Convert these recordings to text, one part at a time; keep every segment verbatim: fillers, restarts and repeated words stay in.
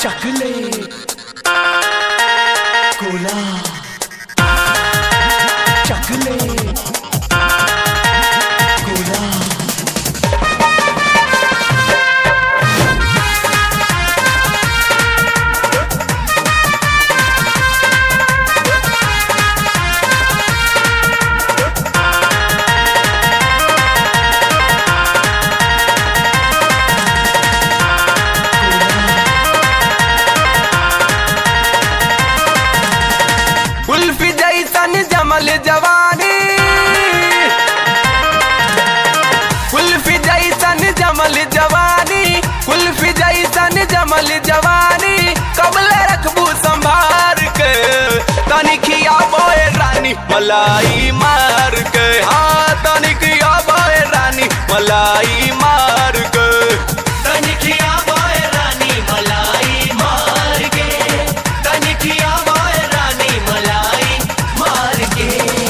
चकले कोला चकले कोला कुल्फी जैसन जमल जवानी कुल्फी जैसन जमल जवानी कुल्फी जैसन जमल जवानी कबले रखबू संभार के तनी खियाबोए रानी मलाई मार के हाँ तनी खियाबोए रानी मलाई मार के तनी खियाबोए रानी मलाई मार के तनी खियाबोए रानी मलाई मार के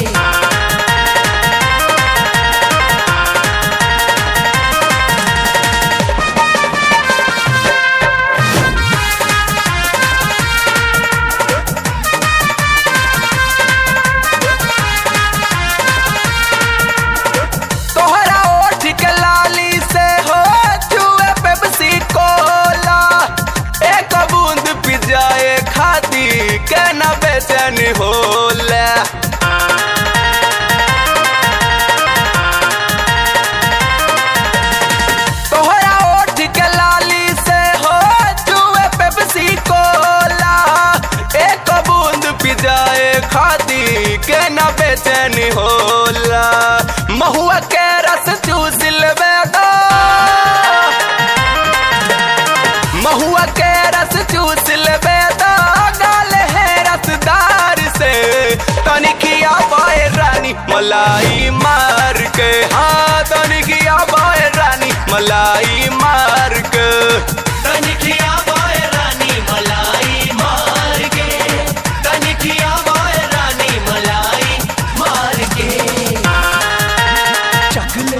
तोहरा ओठ के लाली से हो जुए पेप्सी कोला एक बूंद पी जाए खाती के न बेचैन होला तोहरा ओठ के लाली से हो जुए पेप्सी कोला एक बूंद पी जाए खाती के न बेचैन होला महुआ के रस चूस लेबे तो महुआ के रस चूस लेबे तो गाल है रसदार से तनी खियाबोए रानी मलाई मार के हाँ तनी खियाबोए रानी मलाई मार के तनी खियाबोए रानी मलाई मार के तनी खियाबोए रानी मलाई मार के चकले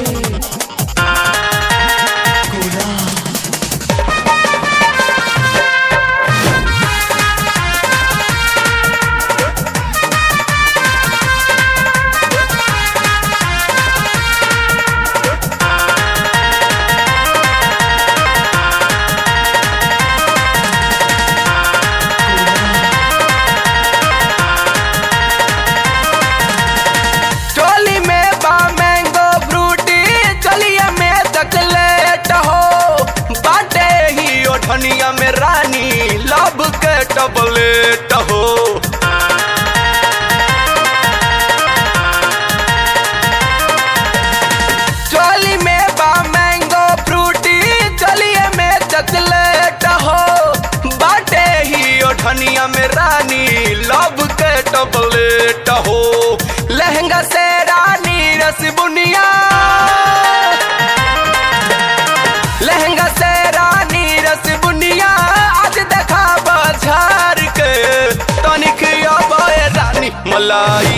कोला चोली में बा मैंगो फ्रूटी चलिया में चकलेट हो बाटे ही ओठनिया में रानी लब के टबलेट हो चोली में बा मैंगो फ्रूटी चलिए में चकलेट हो बाटे ही ओठनिया में रानी लब के टबलेट हो लहंगा से रानी रस बुनिया लहंगा से रानी रस बुनिया आज देखा बाजार के तनी खियाबोए रानी मलाई